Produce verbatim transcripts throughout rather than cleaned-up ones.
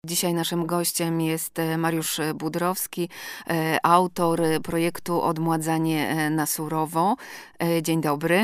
Dzisiaj naszym gościem jest Mariusz Budrowski, autor projektu Odmładzanie na surowo. Dzień dobry.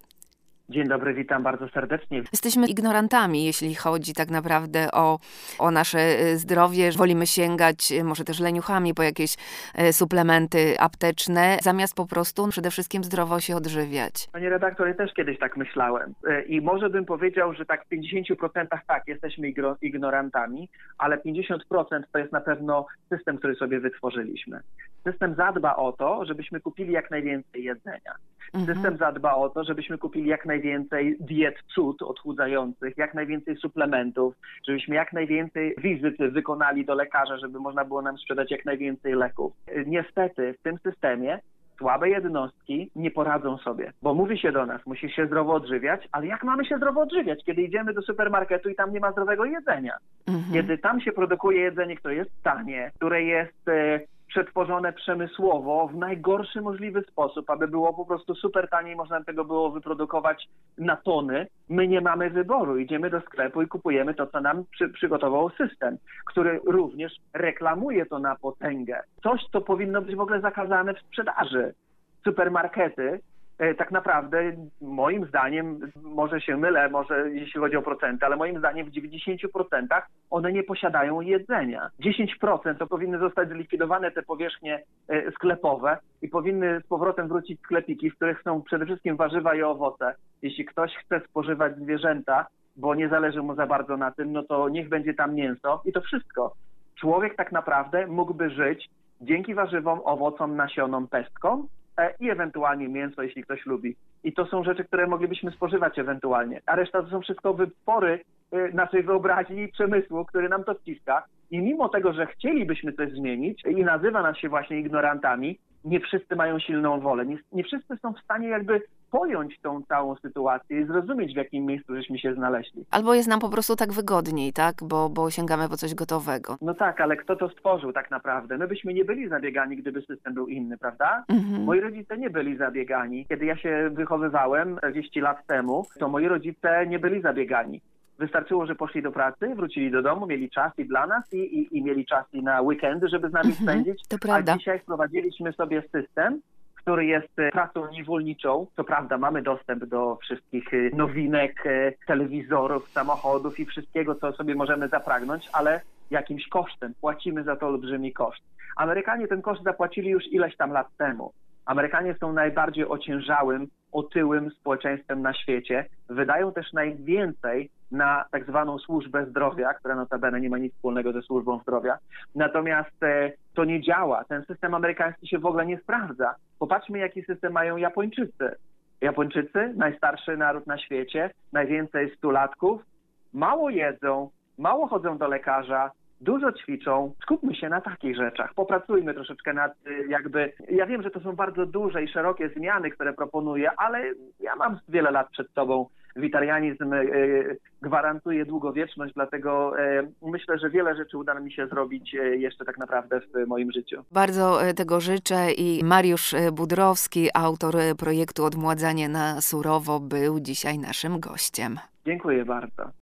Dzień dobry, witam bardzo serdecznie. Jesteśmy ignorantami, jeśli chodzi tak naprawdę o, o nasze zdrowie. Wolimy sięgać może też leniuchami po jakieś suplementy apteczne, zamiast po prostu przede wszystkim zdrowo się odżywiać. Panie redaktor, ja też kiedyś tak myślałem. I może bym powiedział, że tak w pięćdziesięciu procentach tak, jesteśmy ignorantami, ale pięćdziesiąt procent to jest na pewno system, który sobie wytworzyliśmy. System zadba o to, żebyśmy kupili jak najwięcej jedzenia. System mhm. zadba o to, żebyśmy kupili jak najwięcej diet cud odchudzających, jak najwięcej suplementów, żebyśmy jak najwięcej wizyt wykonali do lekarza, żeby można było nam sprzedać jak najwięcej leków. Niestety w tym systemie słabe jednostki nie poradzą sobie, bo mówi się do nas, musi się zdrowo odżywiać, ale jak mamy się zdrowo odżywiać, kiedy idziemy do supermarketu i tam nie ma zdrowego jedzenia? Mhm. Kiedy tam się produkuje jedzenie, które jest tanie, które jest e, przetworzone przemysłowo w najgorszy możliwy sposób, aby było po prostu super tanie i można tego było wyprodukować na tony, my nie mamy wyboru. Idziemy do sklepu i kupujemy to, co nam przy, przygotował system, który również reklamuje to na potęgę. Coś, co powinno być w ogóle zakazane w sprzedaży. Supermarkety tak naprawdę, moim zdaniem, może się mylę, może jeśli chodzi o procenty, ale moim zdaniem w dziewięćdziesięciu procentach one nie posiadają jedzenia. dziesięć procent to powinny zostać zlikwidowane te powierzchnie sklepowe i powinny z powrotem wrócić sklepiki, w których są przede wszystkim warzywa i owoce. Jeśli ktoś chce spożywać zwierzęta, bo nie zależy mu za bardzo na tym, no to niech będzie tam mięso i to wszystko. Człowiek tak naprawdę mógłby żyć dzięki warzywom, owocom, nasionom, pestkom, i ewentualnie mięso, jeśli ktoś lubi. I to są rzeczy, które moglibyśmy spożywać ewentualnie. A reszta to są wszystko wytwory naszej wyobraźni i przemysłu, który nam to wciska. I mimo tego, że chcielibyśmy coś zmienić i nazywa nas się właśnie ignorantami, nie wszyscy mają silną wolę. Nie, nie wszyscy są w stanie jakby pojąć tą całą sytuację i zrozumieć, w jakim miejscu żeśmy się znaleźli. Albo jest nam po prostu tak wygodniej, tak? Bo, bo sięgamy po coś gotowego. No tak, ale kto to stworzył tak naprawdę? My byśmy nie byli zabiegani, gdyby system był inny, prawda? Mhm. Moi rodzice nie byli zabiegani. Kiedy ja się wychowywałem czterdzieści lat temu, to moi rodzice nie byli zabiegani. Wystarczyło, że poszli do pracy, wrócili do domu, mieli czas i dla nas i, i, i mieli czas i na weekendy, żeby z nami mhm, spędzić. To prawda. A dzisiaj wprowadziliśmy sobie system, który jest pracą niewolniczą. Co prawda mamy dostęp do wszystkich nowinek, telewizorów, samochodów i wszystkiego, co sobie możemy zapragnąć, ale jakimś kosztem. Płacimy za to olbrzymi koszt. Amerykanie ten koszt zapłacili już ileś tam lat temu. Amerykanie są najbardziej ociężałym, otyłym społeczeństwem na świecie. Wydają też najwięcej na tak zwaną służbę zdrowia, która notabene nie ma nic wspólnego ze służbą zdrowia. Natomiast e, to nie działa. Ten system amerykański się w ogóle nie sprawdza. Popatrzmy, jaki system mają Japończycy. Japończycy, najstarszy naród na świecie, najwięcej stulatków, mało jedzą, mało chodzą do lekarza, dużo ćwiczą. Skupmy się na takich rzeczach. Popracujmy troszeczkę nad jakby... Ja wiem, że to są bardzo duże i szerokie zmiany, które proponuję, ale ja mam wiele lat przed sobą. Witarianizm e, gwarantuje długowieczność, dlatego e, myślę, że wiele rzeczy uda mi się zrobić e, jeszcze tak naprawdę w moim życiu. Bardzo tego życzę i Mariusz Budrowski, autor projektu Odmładzanie na surowo, był dzisiaj naszym gościem. Dziękuję bardzo.